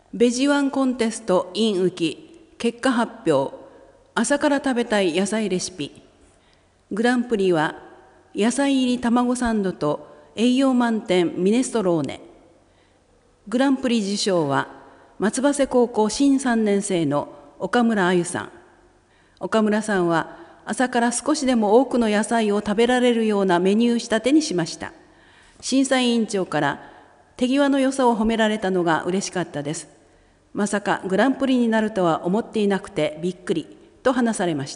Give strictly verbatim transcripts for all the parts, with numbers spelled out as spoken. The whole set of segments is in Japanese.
ベジワンコンテスト in ウキ結果発表。朝から食べたい野菜レシピ。グランプリは野菜入り卵サンドと栄養満点ミネストローネ。グランプリ受賞は松葉瀬高校新さんねん生の岡村あゆさん。岡村さんは朝から少しでも多くの野菜を食べられるようなメニュー仕立てにしました。審査委員長から手際の良さを褒められたのが嬉しかったです。まさかグランプリになるとは思っていなくてびっくりと話されました。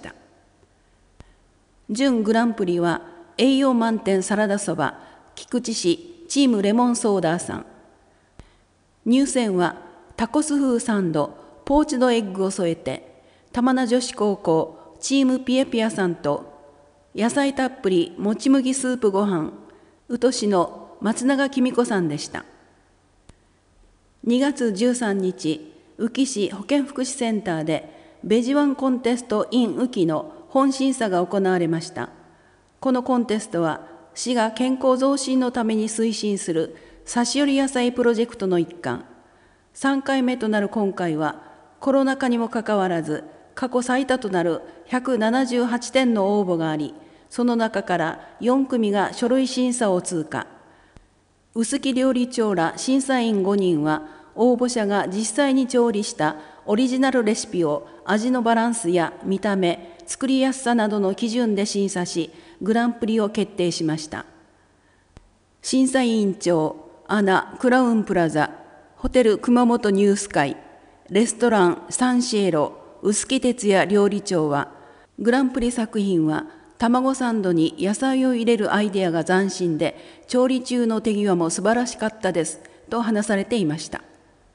準グランプリは栄養満点サラダそば菊池市チームレモンソーダーさん。入選はタコス風サンドポーチドエッグを添えて玉名女子高校チームピエピアさんと野菜たっぷりもち麦スープごはん宇土市の松永公子さんでした。にがつじゅうさんにち、宇城市保健福祉センターでベジワンコンテスト in 宇城の本審査が行われました。このコンテストは市が健康増進のために推進する差し寄り野菜プロジェクトの一環。さんかいめとなる今回はコロナ禍にもかかわらず過去最多となるひゃくななじゅうはちてんの応募があり、その中からよんくみが書類審査を通過。臼木料理長ら審査員ごにんは応募者が実際に調理したオリジナルレシピを味のバランスや見た目、作りやすさなどの基準で審査し、グランプリを決定しました。審査委員長、アナ・クラウンプラザ、ホテル熊本ニュース会、レストランサンシエロ、臼木哲也料理長は、グランプリ作品は卵サンドに野菜を入れるアイデアが斬新で、調理中の手際も素晴らしかったですと話されていました。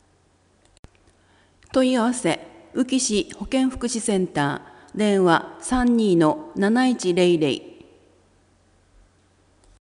問い合わせ、宇城市保健福祉センター、電話 さんにーのなないちゼロゼロ